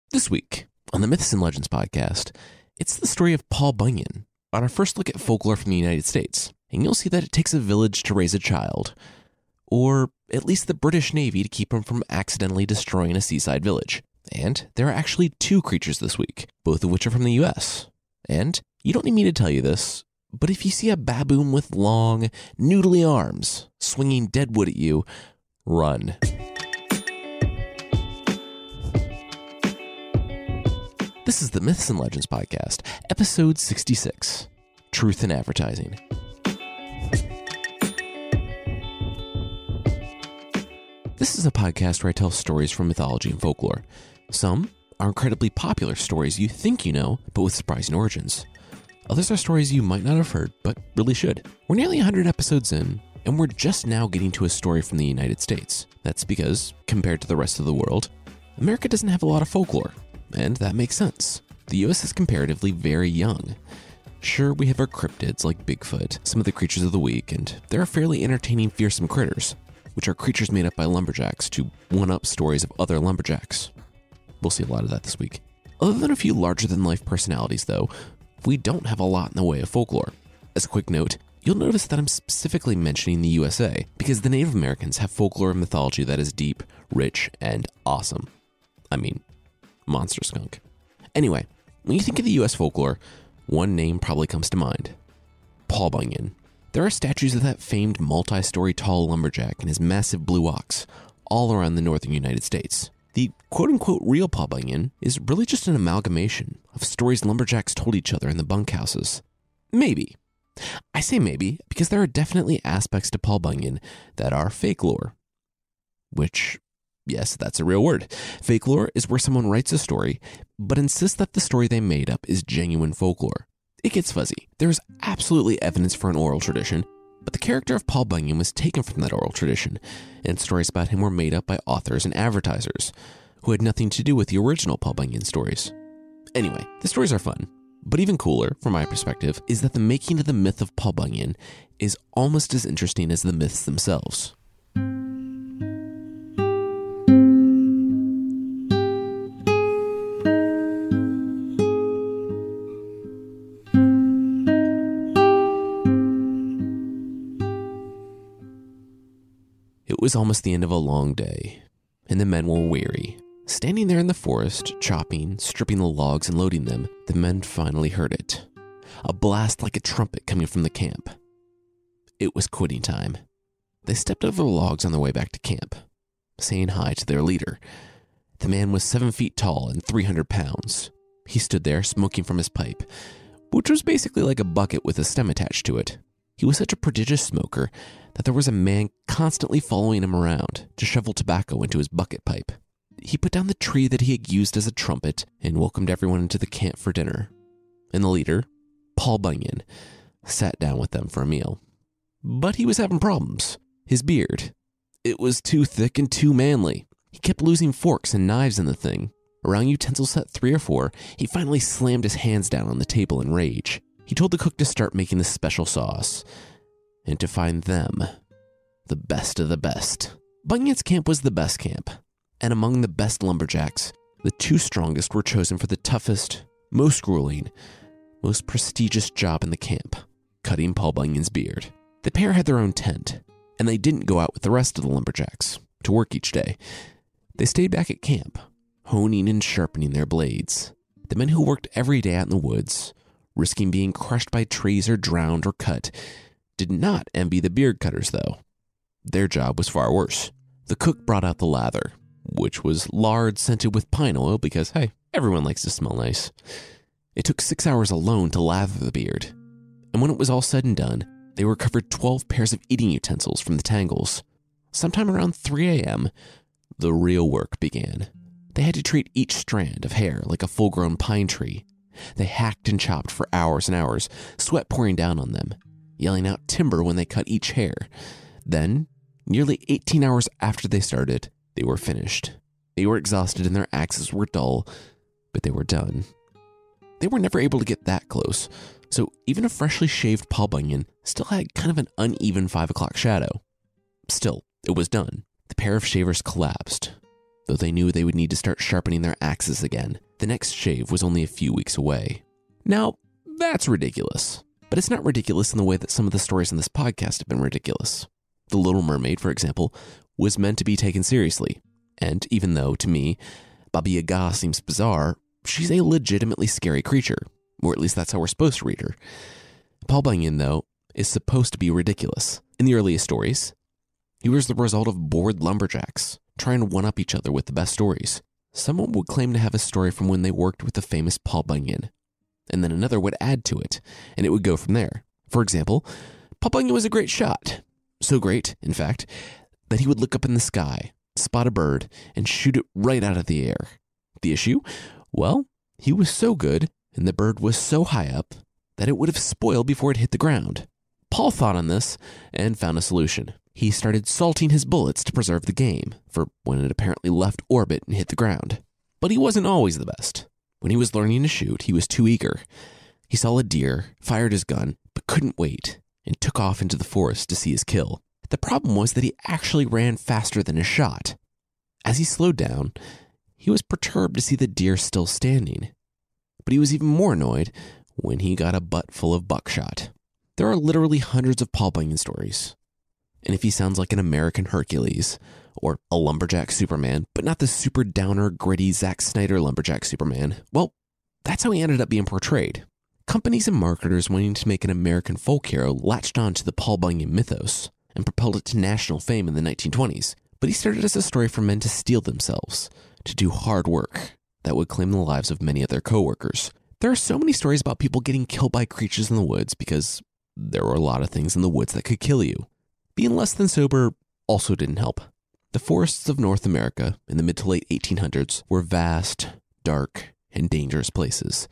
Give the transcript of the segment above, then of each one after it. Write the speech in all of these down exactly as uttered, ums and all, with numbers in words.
This week on the Myths and Legends podcast, it's the story of Paul Bunyan on our first look at folklore from the United States. And you'll see that it takes a village to raise a child, or at least the British Navy to keep him from accidentally destroying a seaside village. And there are actually two creatures this week, both of which are from the U S. And you don't need me to tell you this, but if you see a baboon with long, noodly arms swinging dead wood at you, run. This is the Myths and Legends podcast, episode sixty-six, Truth in Advertising. This is a podcast where I tell stories from mythology and folklore. Some are incredibly popular stories you think you know, but with surprising origins. Others are stories you might not have heard, but really should. We're nearly one hundred episodes in, and we're just now getting to a story from the United States. That's because, compared to the rest of the world, America doesn't have a lot of folklore. And that makes sense. The U S is comparatively very young. Sure, we have our cryptids like Bigfoot, some of the creatures of the week, and there are fairly entertaining fearsome critters, which are creatures made up by lumberjacks to one-up stories of other lumberjacks. We'll see a lot of that this week. Other than a few larger-than-life personalities, though, we don't have a lot in the way of folklore. As a quick note, you'll notice that I'm specifically mentioning the U S A because the Native Americans have folklore and mythology that is deep, rich, and awesome. I mean, monster skunk. Anyway, when you think of the U S folklore, one name probably comes to mind. Paul Bunyan. There are statues of that famed multi-story tall lumberjack and his massive blue ox all around the northern United States. The quote-unquote real Paul Bunyan is really just an amalgamation of stories lumberjacks told each other in the bunkhouses. Maybe. I say maybe because there are definitely aspects to Paul Bunyan that are fake lore. Which, yes, that's a real word. Fake lore is where someone writes a story, but insists that the story they made up is genuine folklore. It gets fuzzy. There's absolutely evidence for an oral tradition, but the character of Paul Bunyan was taken from that oral tradition, and stories about him were made up by authors and advertisers, who had nothing to do with the original Paul Bunyan stories. Anyway, the stories are fun, but even cooler, from my perspective, is that the making of the myth of Paul Bunyan is almost as interesting as the myths themselves. It was almost the end of a long day, and the men were weary. Standing there in the forest, chopping, stripping the logs, and loading them, the men finally heard it. A blast like a trumpet coming from the camp. It was quitting time. They stepped over the logs on their way back to camp, saying hi to their leader. The man was seven feet tall and three hundred pounds. He stood there, smoking from his pipe, which was basically like a bucket with a stem attached to it. He was such a prodigious smoker that there was a man constantly following him around to shovel tobacco into his bucket pipe. He put down the tree that he had used as a trumpet and welcomed everyone into the camp for dinner. And the leader, Paul Bunyan, sat down with them for a meal. But he was having problems. His beard. It was too thick and too manly. He kept losing forks and knives in the thing. Around utensil set three or four, he finally slammed his hands down on the table in rage. He told the cook to start making the special sauce, and to find them, the best of the best. Bunyan's camp was the best camp, and among the best lumberjacks, the two strongest were chosen for the toughest, most grueling, most prestigious job in the camp, cutting Paul Bunyan's beard. The pair had their own tent, and they didn't go out with the rest of the lumberjacks to work each day. They stayed back at camp, honing and sharpening their blades. The men who worked every day out in the woods, risking being crushed by trees or drowned or cut, did not envy the beard cutters, though. Their job was far worse. The cook brought out the lather, which was lard scented with pine oil because, hey, everyone likes to smell nice. It took six hours alone to lather the beard, and when it was all said and done, they recovered twelve pairs of eating utensils from the tangles. Sometime around three a.m., the real work began. They had to treat each strand of hair like a full-grown pine tree. They hacked and chopped for hours and hours, sweat pouring down on them, yelling out timber when they cut each hair. Then, nearly eighteen hours after they started, they were finished. They were exhausted and their axes were dull, but they were done. They were never able to get that close, so even a freshly shaved Paul Bunyan still had kind of an uneven five o'clock shadow. Still, it was done. The pair of shavers collapsed. though they knew they would need to start sharpening their axes again. The next shave was only a few weeks away. Now, that's ridiculous. But it's not ridiculous in the way that some of the stories in this podcast have been ridiculous. The Little Mermaid, for example, was meant to be taken seriously. And even though, to me, Baba Yaga seems bizarre, she's a legitimately scary creature. Or at least that's how we're supposed to read her. Paul Bunyan, though, is supposed to be ridiculous. In the earliest stories, he was the result of bored lumberjacks trying to one-up each other with the best stories. Someone would claim to have a story from when they worked with the famous Paul Bunyan, and then another would add to it, and it would go from there. For example, Paul Bunyan was a great shot. So great, in fact, that he would look up in the sky, spot a bird, and shoot it right out of the air. The issue? Well, he was so good, and the bird was so high up, that it would have spoiled before it hit the ground. Paul thought on this and found a solution. He started salting his bullets to preserve the game for when it apparently left orbit and hit the ground. But he wasn't always the best. When he was learning to shoot, he was too eager. He saw a deer, fired his gun, but couldn't wait, and took off into the forest to see his kill. The problem was that he actually ran faster than his shot. As he slowed down, he was perturbed to see the deer still standing. But he was even more annoyed when he got a butt full of buckshot. There are literally hundreds of Paul Bunyan stories. And if he sounds like an American Hercules, or a lumberjack Superman, but not the super downer, gritty Zack Snyder lumberjack Superman, well, that's how he ended up being portrayed. Companies and marketers wanting to make an American folk hero latched on to the Paul Bunyan mythos and propelled it to national fame in the nineteen twenties. But he started as a story for men to steel themselves, to do hard work that would claim the lives of many of their coworkers. There are so many stories about people getting killed by creatures in the woods because there were a lot of things in the woods that could kill you. Being less than sober also didn't help. The forests of North America in the mid to late eighteen hundreds were vast, dark, and dangerous places.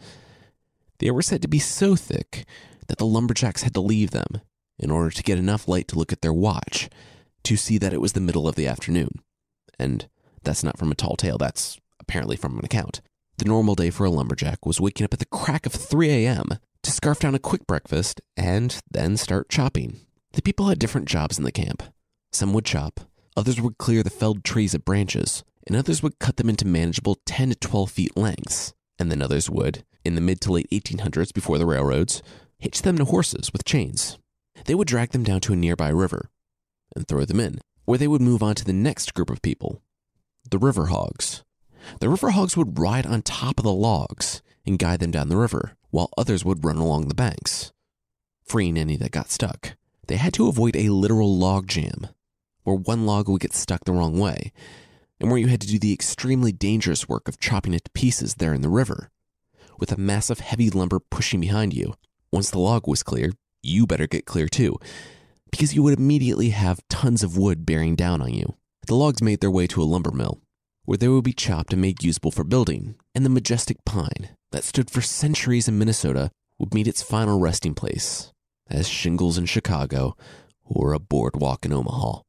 They were said to be so thick that the lumberjacks had to leave them in order to get enough light to look at their watch to see that it was the middle of the afternoon. And that's not from a tall tale, that's apparently from an account. The normal day for a lumberjack was waking up at the crack of three a.m. to scarf down a quick breakfast and then start chopping. The people had different jobs in the camp. Some would chop, others would clear the felled trees of branches, and others would cut them into manageable ten to twelve feet lengths. And then others would, in the mid to late eighteen hundreds before the railroads, hitch them to horses with chains. They would drag them down to a nearby river and throw them in, where they would move on to the next group of people, the river hogs. The river hogs would ride on top of the logs and guide them down the river, while others would run along the banks, freeing any that got stuck. They had to avoid a literal log jam, where one log would get stuck the wrong way, and where you had to do the extremely dangerous work of chopping it to pieces there in the river, with a massive heavy lumber pushing behind you. Once the log was clear, you better get clear too, because you would immediately have tons of wood bearing down on you. The logs made their way to a lumber mill, where they would be chopped and made usable for building, and the majestic pine that stood for centuries in Minnesota would meet its final resting place as shingles in Chicago or a boardwalk in Omaha.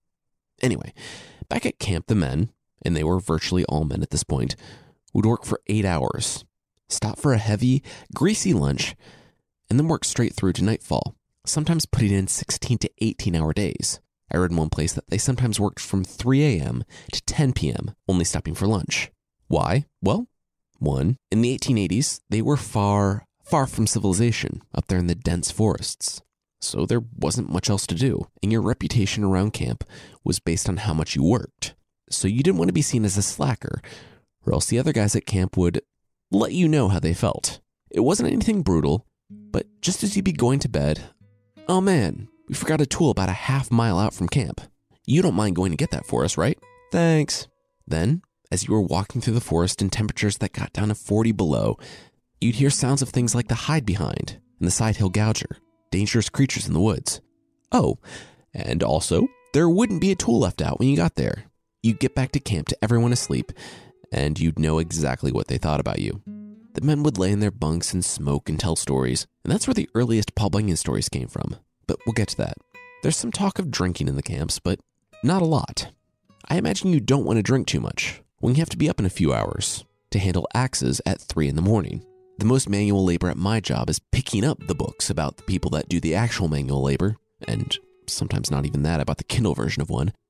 Anyway, back at camp, the men, and they were virtually all men at this point, would work for eight hours, stop for a heavy, greasy lunch, and then work straight through to nightfall, sometimes putting in sixteen to eighteen hour days. I read in one place that they sometimes worked from three a.m. to ten p.m., only stopping for lunch. Why? Well, one, in the eighteen eighties, they were far, far from civilization up there in the dense forests. So there wasn't much else to do, and your reputation around camp was based on how much you worked. So you didn't want to be seen as a slacker, or else the other guys at camp would let you know how they felt. It wasn't anything brutal, but just as you'd be going to bed, oh man, we forgot a tool about a half mile out from camp. You don't mind going to get that for us, right? Thanks. Then, as you were walking through the forest in temperatures that got down to forty below, you'd hear sounds of things like the hide behind and the side hill gouger, dangerous creatures in the woods. Oh, and also, there wouldn't be a tool left out when you got there. You'd get back to camp to everyone asleep, and you'd know exactly what they thought about you. The men would lay in their bunks and smoke and tell stories, and that's where the earliest Paul Bunyan stories came from. But we'll get to that. There's some talk of drinking in the camps, but not a lot. I imagine you don't want to drink too much when you have to be up in a few hours to handle axes at three in the morning. The most manual labor at my job is picking up the books about the people that do the actual manual labor, and sometimes not even that, about the Kindle version of one.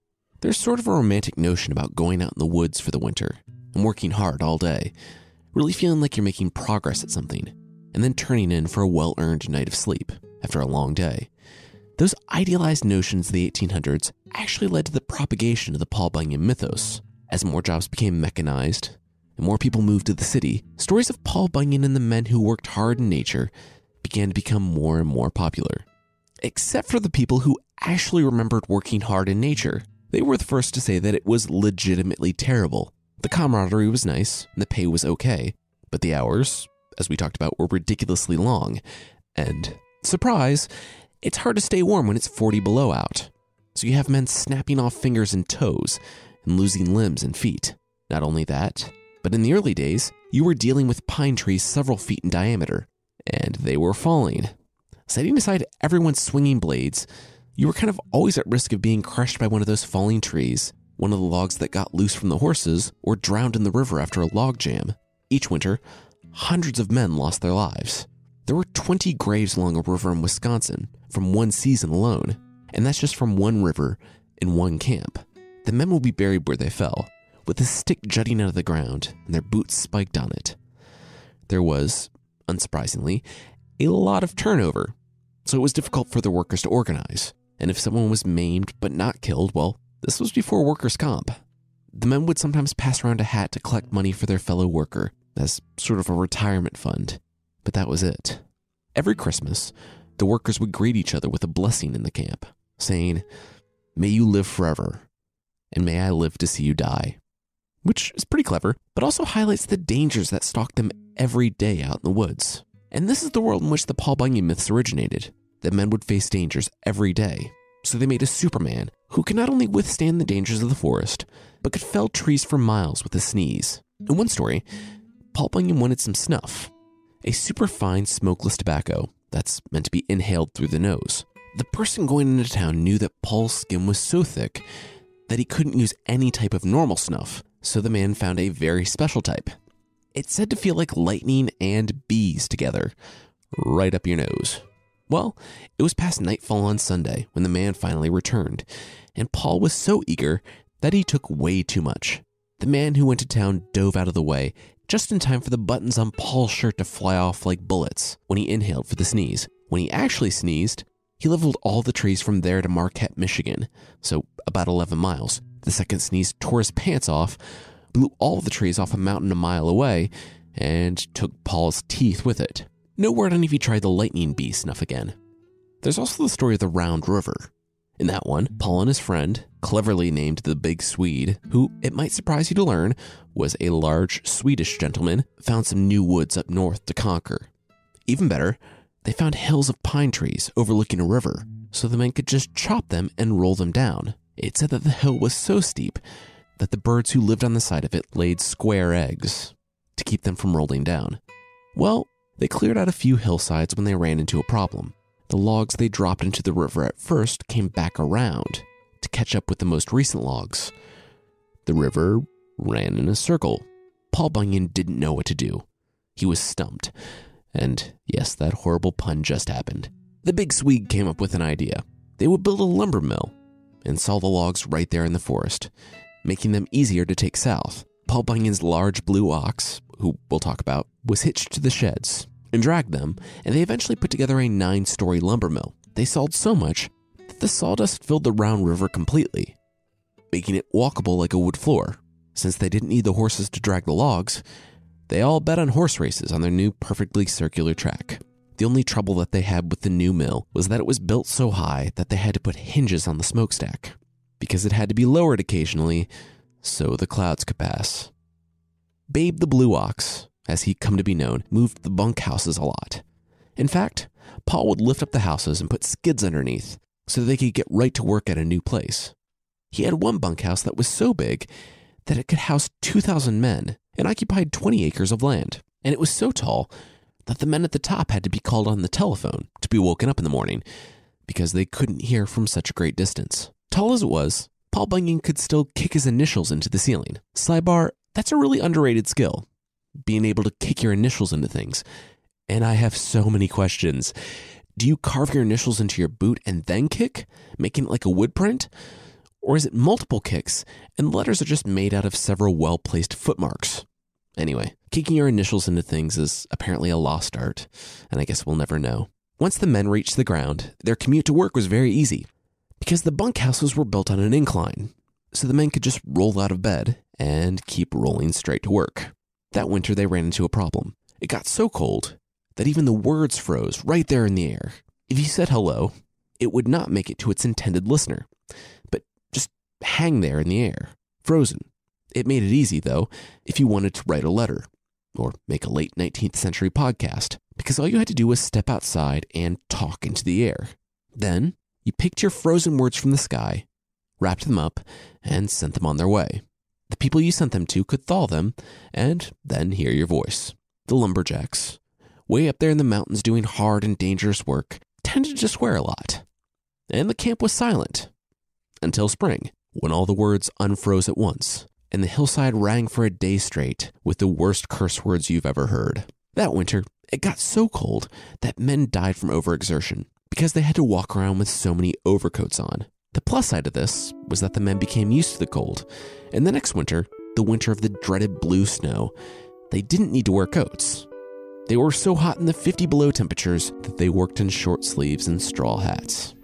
There's sort of a romantic notion about going out in the woods for the winter and working hard all day, really feeling like you're making progress at something, and then turning in for a well-earned night of sleep after a long day. Those idealized notions of the eighteen hundreds actually led to the propagation of the Paul Bunyan mythos. As more jobs became mechanized and more people moved to the city, stories of Paul Bunyan and the men who worked hard in nature began to become more and more popular. Except for the people who actually remembered working hard in nature. They were the first to say that it was legitimately terrible. The camaraderie was nice, and the pay was okay, but the hours, as we talked about, were ridiculously long. And, surprise, it's hard to stay warm when it's forty below out. So you have men snapping off fingers and toes, and losing limbs and feet. Not only that, but in the early days, you were dealing with pine trees several feet in diameter, and they were falling. Setting aside everyone's swinging blades, you were kind of always at risk of being crushed by one of those falling trees, one of the logs that got loose from the horses, or drowned in the river after a log jam. Each winter, hundreds of men lost their lives. There were twenty graves along a river in Wisconsin from one season alone, and that's just from one river in one camp. The men will be buried where they fell, with a stick jutting out of the ground and their boots spiked on it. There was, unsurprisingly, a lot of turnover, so it was difficult for the workers to organize. And if someone was maimed but not killed, well, this was before workers' comp. The men would sometimes pass around a hat to collect money for their fellow worker as sort of a retirement fund, but that was it. Every Christmas, the workers would greet each other with a blessing in the camp, saying, "May you live forever, and may I live to see you die," which is pretty clever, but also highlights the dangers that stalk them every day out in the woods. And this is the world in which the Paul Bunyan myths originated, that men would face dangers every day. So they made a Superman who could not only withstand the dangers of the forest, but could fell trees for miles with a sneeze. In one story, Paul Bunyan wanted some snuff, a superfine smokeless tobacco that's meant to be inhaled through the nose. The person going into town knew that Paul's skin was so thick that he couldn't use any type of normal snuff, so the man found a very special type. It's said to feel like lightning and bees together, right up your nose. Well, it was past nightfall on Sunday when the man finally returned, and Paul was so eager that he took way too much. The man who went to town dove out of the way just in time for the buttons on Paul's shirt to fly off like bullets when he inhaled for the sneeze. When he actually sneezed, he leveled all the trees from there to Marquette, Michigan, so about eleven miles. The second sneeze tore his pants off, blew all the trees off a mountain a mile away, and took Paul's teeth with it. No word on if he tried the lightning bee snuff again. There's also the story of the Round River. In that one, Paul and his friend, cleverly named the Big Swede, who, it might surprise you to learn, was a large Swedish gentleman, found some new woods up north to conquer. Even better, they found hills of pine trees overlooking a river, so the men could just chop them and roll them down. It said that the hill was so steep that the birds who lived on the side of it laid square eggs to keep them from rolling down. Well, they cleared out a few hillsides when they ran into a problem. The logs they dropped into the river at first came back around to catch up with the most recent logs. The river ran in a circle. Paul Bunyan didn't know what to do. He was stumped. And yes, that horrible pun just happened. The Big Swede came up with an idea. They would build a lumber mill and saw the logs right there in the forest, making them easier to take south. Paul Bunyan's large blue ox, who we'll talk about, was hitched to the sheds and dragged them, and they eventually put together a nine-story lumber mill. They sawed so much that the sawdust filled the Round River completely, making it walkable like a wood floor. Since they didn't need the horses to drag the logs, they all bet on horse races on their new perfectly circular track. The only trouble that they had with the new mill was that it was built so high that they had to put hinges on the smokestack, because it had to be lowered occasionally so the clouds could pass. Babe the Blue Ox, as he'd come to be known, moved the bunkhouses a lot. In fact, Paul would lift up the houses and put skids underneath so they could get right to work at a new place. He had one bunkhouse that was so big that it could house two thousand men and occupied twenty acres of land. And it was so tall that the men at the top had to be called on the telephone to be woken up in the morning because they couldn't hear from such a great distance. Tall as it was, Paul Bunyan could still kick his initials into the ceiling. Sidebar, that's a really underrated skill, being able to kick your initials into things. And I have so many questions. Do you carve your initials into your boot and then kick, making it like a wood print? Or is it multiple kicks and the letters are just made out of several well-placed footmarks? Anyway, kicking your initials into things is apparently a lost art, and I guess we'll never know. Once the men reached the ground, their commute to work was very easy, because the bunkhouses were built on an incline, so the men could just roll out of bed and keep rolling straight to work. That winter, they ran into a problem. It got so cold that even the words froze right there in the air. If you said hello, it would not make it to its intended listener, but just hang there in the air, frozen. It made it easy, though, if you wanted to write a letter or make a late nineteenth century podcast, because all you had to do was step outside and talk into the air. Then you picked your frozen words from the sky, wrapped them up, and sent them on their way. The people you sent them to could thaw them and then hear your voice. The lumberjacks, way up there in the mountains doing hard and dangerous work, tended to swear a lot. And the camp was silent until spring, when all the words unfroze at once, and the hillside rang for a day straight with the worst curse words you've ever heard. That winter, it got so cold that men died from overexertion because they had to walk around with so many overcoats on. The plus side of this was that the men became used to the cold, and the next winter, the winter of the dreaded blue snow, they didn't need to wear coats. They were so hot in the fifty below temperatures that they worked in short sleeves and straw hats.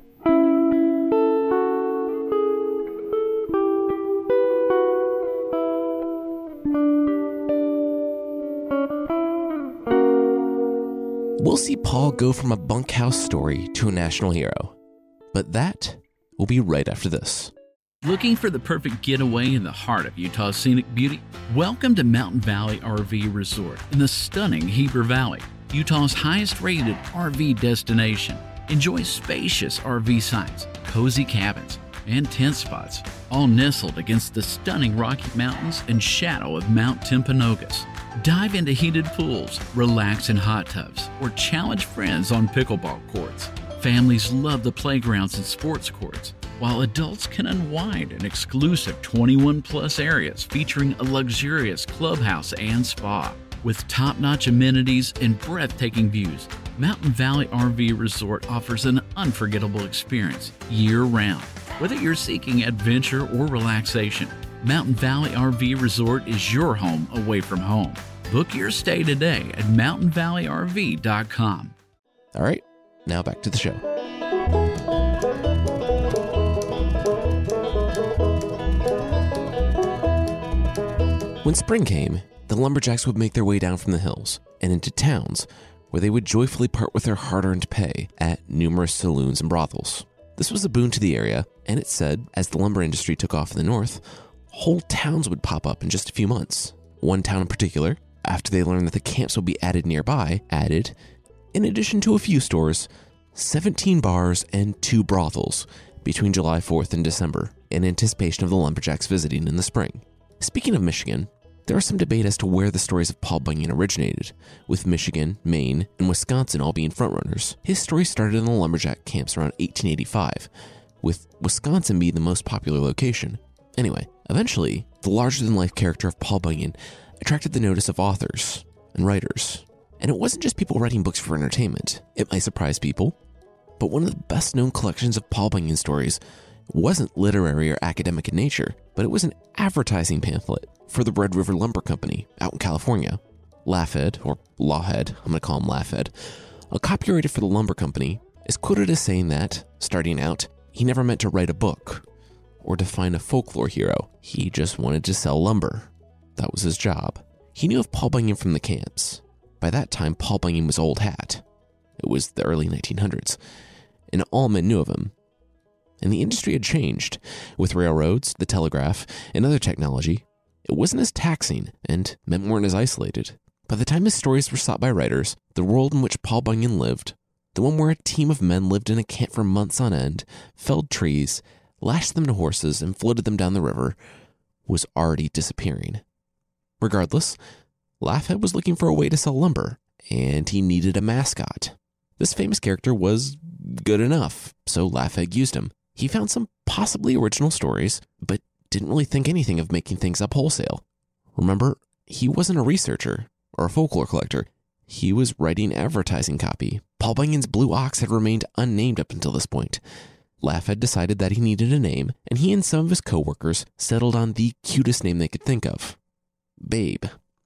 We'll see Paul go from a bunkhouse story to a national hero, but that will be right after this. Looking for the perfect getaway in the heart of Utah's scenic beauty? Welcome to Mountain Valley R V Resort in the stunning Heber Valley, Utah's highest-rated R V destination. Enjoy spacious R V sites, cozy cabins, and tent spots, all nestled against the stunning Rocky Mountains and shadow of Mount Timpanogos. Dive into heated pools, relax in hot tubs, or challenge friends on pickleball courts. Families love the playgrounds and sports courts, while adults can unwind in exclusive twenty-one plus areas featuring a luxurious clubhouse and spa. With top-notch amenities and breathtaking views, Mountain Valley R V Resort offers an unforgettable experience year-round. Whether you're seeking adventure or relaxation, Mountain Valley R V Resort is your home away from home. Book your stay today at mountain valley r v dot com. All right, now back to the show. When spring came, the lumberjacks would make their way down from the hills and into towns where they would joyfully part with their hard-earned pay at numerous saloons and brothels. This was a boon to the area, and it said, as the lumber industry took off in the north, whole towns would pop up in just a few months. One town in particular, after they learned that the camps would be added nearby, added, in addition to a few stores, seventeen bars and two brothels between July fourth and December, in anticipation of the lumberjacks visiting in the spring. Speaking of Michigan, there is some debate as to where the stories of Paul Bunyan originated, with Michigan, Maine, and Wisconsin all being frontrunners. His story started in the lumberjack camps around eighteen eighty-five, with Wisconsin being the most popular location. Anyway, eventually, the larger-than-life character of Paul Bunyan attracted the notice of authors and writers. And it wasn't just people writing books for entertainment. It might surprise people, but one of the best-known collections of Paul Bunyan stories wasn't literary or academic in nature, but it was an advertising pamphlet for the Red River Lumber Company out in California. Lafayette, or Lawhead, I'm going to call him Lafayette, a copywriter for the lumber company, is quoted as saying that, starting out, he never meant to write a book or define a folklore hero. He just wanted to sell lumber. That was his job. He knew of Paul Bunyan from the camps. By that time, Paul Bunyan was old hat. It was the early nineteen hundreds, and all men knew of him. And the industry had changed. With railroads, the telegraph, and other technology, it wasn't as taxing, and men weren't as isolated. By the time his stories were sought by writers, the world in which Paul Bunyan lived, the one where a team of men lived in a camp for months on end, felled trees, lashed them to horses, and floated them down the river, was already disappearing. Regardless, Lafayette was looking for a way to sell lumber, and he needed a mascot. This famous character was good enough, so Lafayette used him. He found some possibly original stories, but didn't really think anything of making things up wholesale. Remember, he wasn't a researcher or a folklore collector. He was writing advertising copy. Paul Bunyan's Blue Ox had remained unnamed up until this point, Laugh had decided that he needed a name, and he and some of his coworkers settled on the cutest name they could think of, Babe.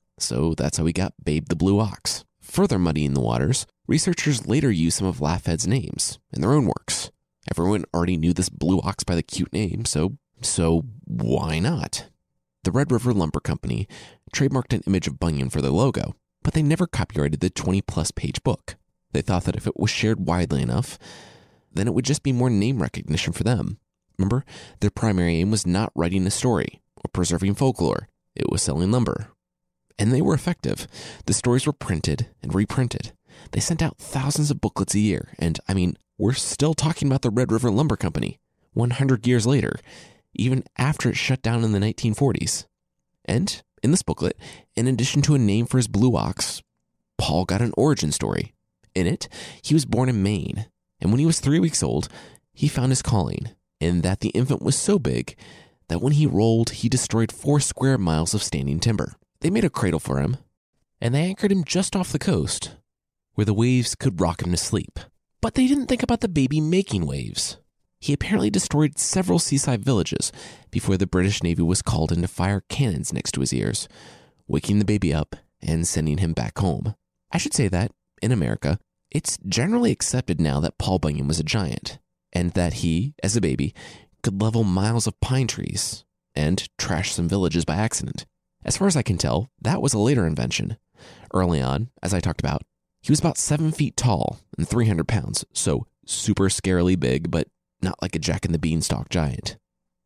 So that's how we got Babe the Blue Ox. Further muddying the waters, researchers later used some of Laughead's names in their own works. Everyone already knew this Blue Ox by the cute name, so, so why not? The Red River Lumber Company trademarked an image of Bunyan for their logo, but they never copyrighted the twenty-plus page book. They thought that if it was shared widely enough, then it would just be more name recognition for them. Remember, their primary aim was not writing a story or preserving folklore. It was selling lumber. And they were effective. The stories were printed and reprinted. They sent out thousands of booklets a year, and, I mean, we're still talking about the Red River Lumber Company one hundred years later, even after it shut down in the nineteen forties. And in this booklet, in addition to a name for his blue ox, Paul got an origin story. In it, he was born in Maine, and when he was three weeks old, he found his calling, in that the infant was so big that when he rolled, he destroyed four square miles of standing timber. They made a cradle for him, and they anchored him just off the coast, where the waves could rock him to sleep. But they didn't think about the baby making waves. He apparently destroyed several seaside villages before the British Navy was called in to fire cannons next to his ears, waking the baby up and sending him back home. I should say that, in America, it's generally accepted now that Paul Bunyan was a giant, and that he, as a baby, could level miles of pine trees and trash some villages by accident. As far as I can tell, that was a later invention. Early on, as I talked about, he was about seven feet tall and three hundred pounds, so super scarily big, but not like a Jack and the Beanstalk giant.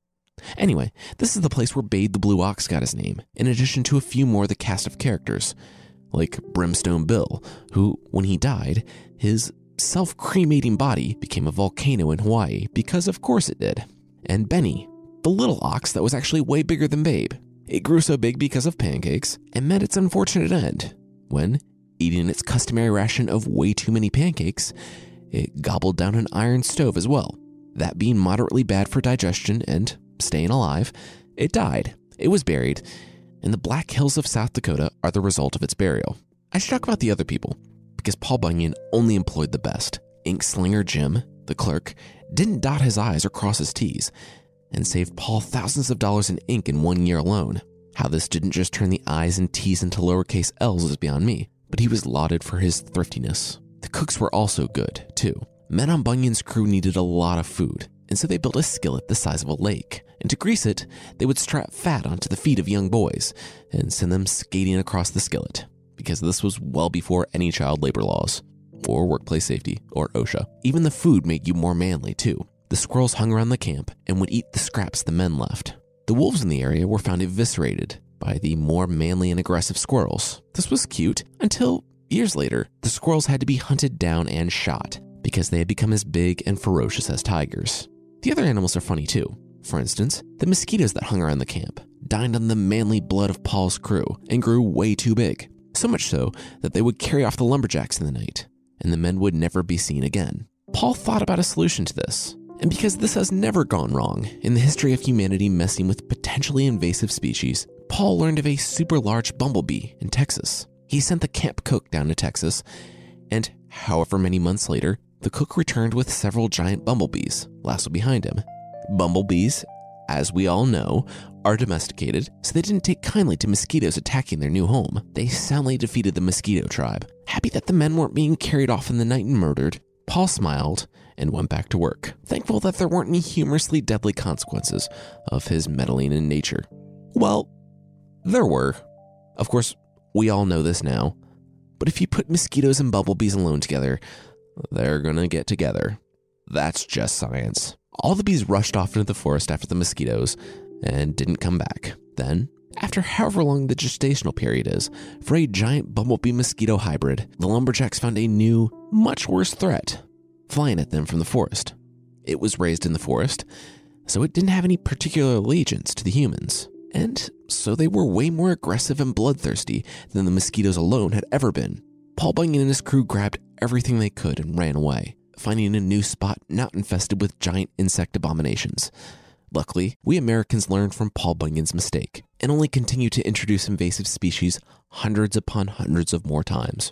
Anyway, this is the place where Babe the Blue Ox got his name, in addition to a few more of the cast of characters, like Brimstone Bill, who, when he died, his self-cremating body became a volcano in Hawaii, because of course it did. And Benny, the little ox that was actually way bigger than Babe. It grew so big because of pancakes and met its unfortunate end when, eating its customary ration of way too many pancakes, it gobbled down an iron stove as well. That being moderately bad for digestion and staying alive, it died. It was buried, and the Black Hills of South Dakota are the result of its burial. I should talk about the other people, because Paul Bunyan only employed the best. Ink Slinger Jim, the clerk, didn't dot his I's or cross his T's, and saved Paul thousands of dollars in ink in one year alone. How this didn't just turn the I's and T's into lowercase l's is beyond me, but he was lauded for his thriftiness. The cooks were also good, too. Men on Bunyan's crew needed a lot of food, and so they built a skillet the size of a lake. And to grease it, they would strap fat onto the feet of young boys and send them skating across the skillet, because this was well before any child labor laws, or workplace safety, or OSHA. Even the food made you more manly, too. The squirrels hung around the camp and would eat the scraps the men left. The wolves in the area were found eviscerated by the more manly and aggressive squirrels. This was cute until, years later, the squirrels had to be hunted down and shot because they had become as big and ferocious as tigers. The other animals are funny too. For instance, the mosquitoes that hung around the camp dined on the manly blood of Paul's crew and grew way too big, so much so that they would carry off the lumberjacks in the night, and the men would never be seen again. Paul thought about a solution to this. And because this has never gone wrong in the history of humanity messing with potentially invasive species, Paul learned of a super large bumblebee in Texas. He sent the camp cook down to Texas, and however many months later, the cook returned with several giant bumblebees lassoed behind him. Bumblebees, as we all know, are domesticated, so they didn't take kindly to mosquitoes attacking their new home. They soundly defeated the mosquito tribe. Happy that the men weren't being carried off in the night and murdered, Paul smiled and went back to work, thankful that there weren't any humorously deadly consequences of his meddling in nature. Well, there were. Of course, we all know this now, but if you put mosquitoes and bumblebees alone together, they're gonna get together. That's just science. All the bees rushed off into the forest after the mosquitoes and didn't come back. Then, after however long the gestational period is for a giant bumblebee-mosquito hybrid, the lumberjacks found a new, much worse threat flying at them from the forest. It was raised in the forest, so it didn't have any particular allegiance to the humans, and so they were way more aggressive and bloodthirsty than the mosquitoes alone had ever been. Paul Bunyan and his crew grabbed everything they could and ran away, finding a new spot not infested with giant insect abominations. Luckily, we Americans learned from Paul Bunyan's mistake and only continue to introduce invasive species hundreds upon hundreds of more times.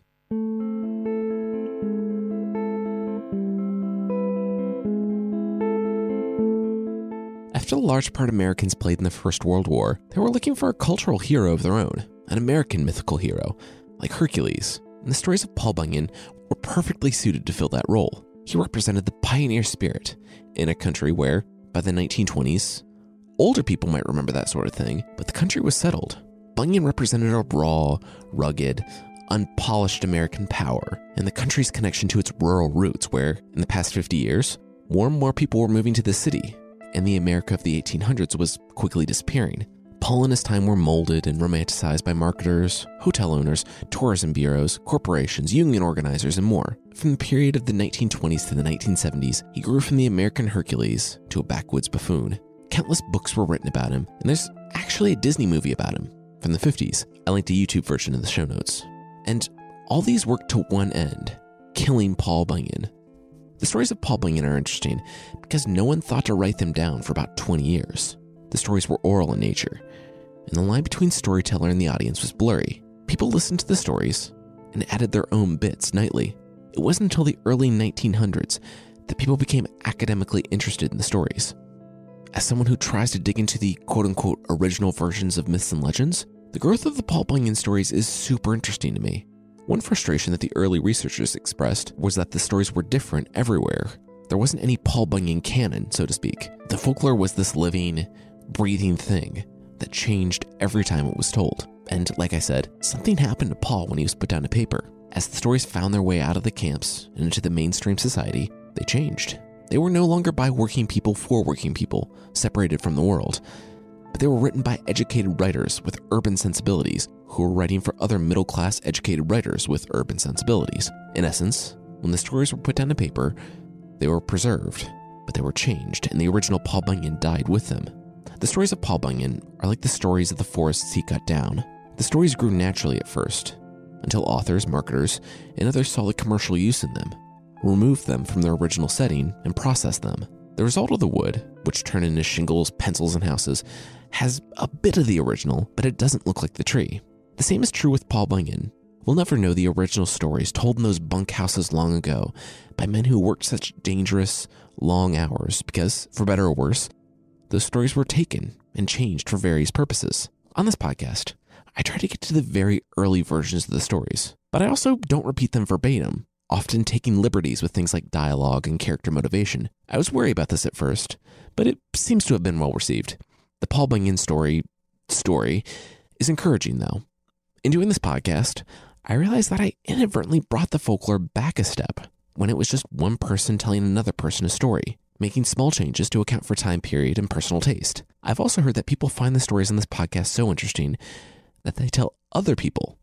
after the large part Americans played in the First World War, they were looking for a cultural hero of their own, an American mythical hero, like Hercules. And the stories of Paul Bunyan were perfectly suited to fill that role. He represented the pioneer spirit in a country where, by the nineteen twenties, older people might remember that sort of thing, but the country was settled. Bunyan represented a raw, rugged, unpolished American power and the country's connection to its rural roots where, in the past fifty years, more and more people were moving to the city, and the America of the eighteen hundreds was quickly disappearing. Paul and his time were molded and romanticized by marketers, hotel owners, tourism bureaus, corporations, union organizers, and more. From the period of the nineteen twenties to the nineteen seventies, he grew from the American Hercules to a backwoods buffoon. Countless books were written about him, and there's actually a Disney movie about him from the fifties. I linked a YouTube version in the show notes. And all these work to one end, killing Paul Bunyan. The stories of Paul Bunyan are interesting because no one thought to write them down for about twenty years. The stories were oral in nature, and the line between storyteller and the audience was blurry. People listened to the stories and added their own bits nightly. It wasn't until the early nineteen hundreds that people became academically interested in the stories. As someone who tries to dig into the quote-unquote original versions of myths and legends, the growth of the Paul Bunyan stories is super interesting to me. One frustration that the early researchers expressed was that the stories were different everywhere. There wasn't any Paul Bunyan canon, so to speak. The folklore was this living, breathing thing that changed every time it was told. And like I said, something happened to Paul when he was put down to paper. As the stories found their way out of the camps and into the mainstream society, they changed. They were no longer by working people for working people, separated from the world, but they were written by educated writers with urban sensibilities who were writing for other middle-class educated writers with urban sensibilities. In essence, when the stories were put down to paper, they were preserved, but they were changed, and the original Paul Bunyan died with them. The stories of Paul Bunyan are like the stories of the forests he cut down. The stories grew naturally at first, until authors, marketers, and others saw the commercial use in them, removed them from their original setting, and processed them. The result of the wood, which turned into shingles, pencils, and houses, has a bit of the original, but it doesn't look like the tree. The same is true with Paul Bunyan. We'll never know the original stories told in those bunkhouses long ago by men who worked such dangerous, long hours because, for better or worse, those stories were taken and changed for various purposes. On this podcast, I try to get to the very early versions of the stories, but I also don't repeat them verbatim, often taking liberties with things like dialogue and character motivation. I was worried about this at first, but it seems to have been well received. The Paul Bunyan story, story is encouraging though. In doing this podcast, I realized that I inadvertently brought the folklore back a step when it was just one person telling another person a story, making small changes to account for time period and personal taste. I've also heard that people find the stories in this podcast so interesting that they tell other people,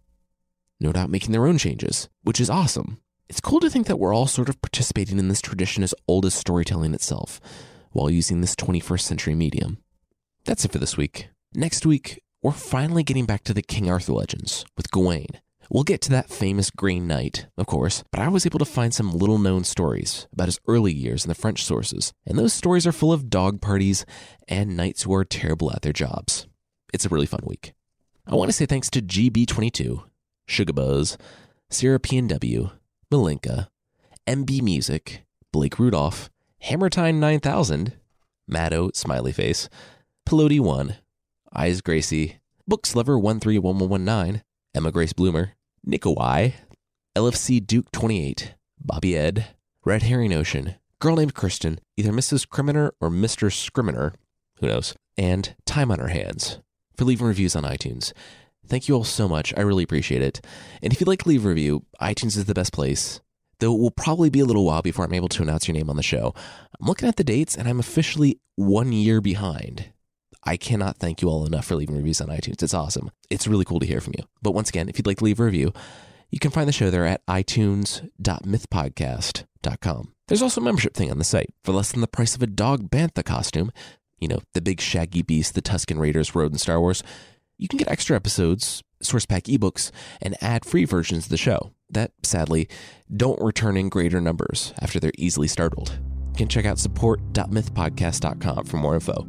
no doubt making their own changes, which is awesome. It's cool to think that we're all sort of participating in this tradition as old as storytelling itself, while using this twenty-first century medium. That's it for this week. Next week, we're finally getting back to the King Arthur legends with Gawain. We'll get to that famous Green Knight, of course, but I was able to find some little-known stories about his early years in the French sources, and those stories are full of dog parties and knights who are terrible at their jobs. It's a really fun week. I want to say thanks to G B twenty-two, Sugarbuzz, Sierra P N W, Malinka, M B Music, Blake Rudolph, Hammertime nine thousand, Maddo, Smiley Face, Pelote one, Eyes Gracie, Bookslover one three one one one nine, Emma Grace Bloomer, Nikolai, L F C Duke twenty-eight, Bobby Ed, Red Herring Ocean, Girl Named Kristen, either Missus Criminer or Mister Scriminer, who knows, and Time on Our Hands for leaving reviews on iTunes. Thank you all so much. I really appreciate it. And if you'd like to leave a review, iTunes is the best place, though it will probably be a little while before I'm able to announce your name on the show. I'm looking at the dates, and I'm officially one year behind. I cannot thank you all enough for leaving reviews on iTunes. It's awesome. It's really cool to hear from you. But once again, if you'd like to leave a review, you can find the show there at i tunes dot myth podcast dot com. There's also a membership thing on the site. For less than the price of a dog bantha costume, you know, the big shaggy beast the Tusken Raiders rode in Star Wars, you can get extra episodes, source pack ebooks, and ad-free versions of the show that, sadly, don't return in greater numbers after they're easily startled. You can check out support dot myth podcast dot com for more info.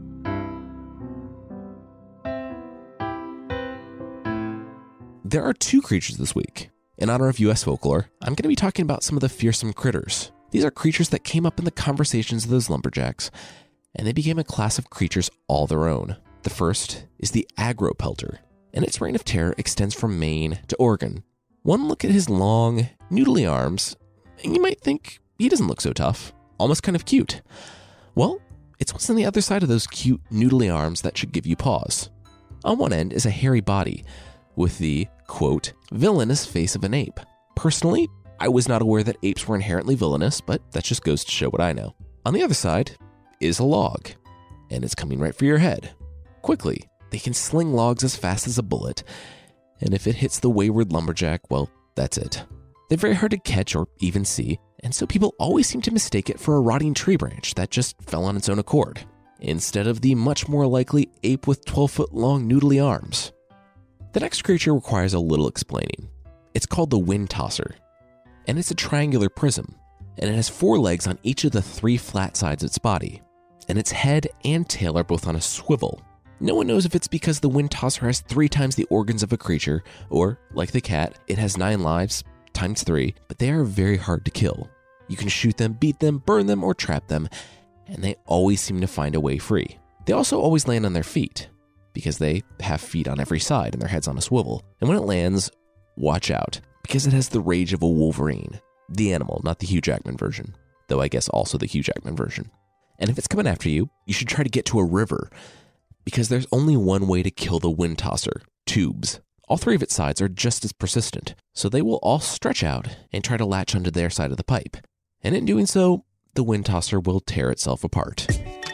There are two creatures this week. In honor of U S folklore, I'm going to be talking about some of the fearsome critters. These are creatures that came up in the conversations of those lumberjacks and they became a class of creatures all their own. The first is the Agropelter, and its reign of terror extends from Maine to Oregon. One look at his long, noodly arms, and you might think he doesn't look so tough, almost kind of cute. Well, it's what's on the other side of those cute, noodly arms that should give you pause. On one end is a hairy body with the, quote, villainous face of an ape. Personally, I was not aware that apes were inherently villainous, but that just goes to show what I know. On the other side is a log, and it's coming right for your head. Quickly, they can sling logs as fast as a bullet, and if it hits the wayward lumberjack, well, that's it. They're very hard to catch or even see, and so people always seem to mistake it for a rotting tree branch that just fell on its own accord, instead of the much more likely ape with twelve-foot-long noodly arms. The next creature requires a little explaining. It's called the wind tosser, and it's a triangular prism, and it has four legs on each of the three flat sides of its body, and its head and tail are both on a swivel. No one knows if it's because the wind tosser has three times the organs of a creature, or, like the cat, it has nine lives, times three, but they are very hard to kill. You can shoot them, beat them, burn them, or trap them, and they always seem to find a way free. They also always land on their feet, because they have feet on every side and their head's on a swivel. And when it lands, watch out, because it has the rage of a wolverine. The animal, not the Hugh Jackman version, though I guess also the Hugh Jackman version. And if it's coming after you, you should try to get to a river, because there's only one way to kill the wind tosser, tubes. All three of its sides are just as persistent, so they will all stretch out and try to latch onto their side of the pipe. And in doing so, the wind tosser will tear itself apart.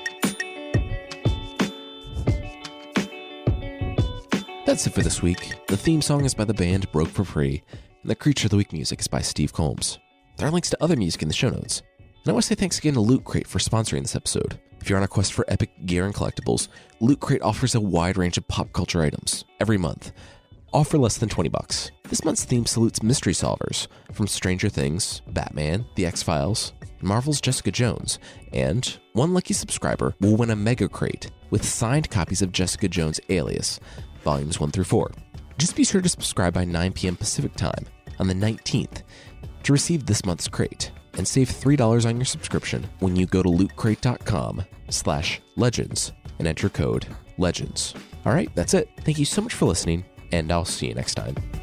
That's it for this week. The theme song is by the band Broke for Free, and the Creature of the Week music is by Steve Combs. There are links to other music in the show notes. And I want to say thanks again to Loot Crate for sponsoring this episode. If you're on a quest for epic gear and collectibles, Loot Crate offers a wide range of pop culture items every month, all for less than twenty bucks. This month's theme salutes mystery solvers from Stranger Things, Batman, The X-Files, Marvel's Jessica Jones, and one lucky subscriber will win a mega crate with signed copies of Jessica Jones Alias, volumes one through four. Just be sure to subscribe by nine p.m. Pacific time on the nineteenth to receive this month's crate, and save three dollars on your subscription when you go to lootcrate.com slash legends and enter code legends. All right, that's it. Thank you so much for listening, and I'll see you next time.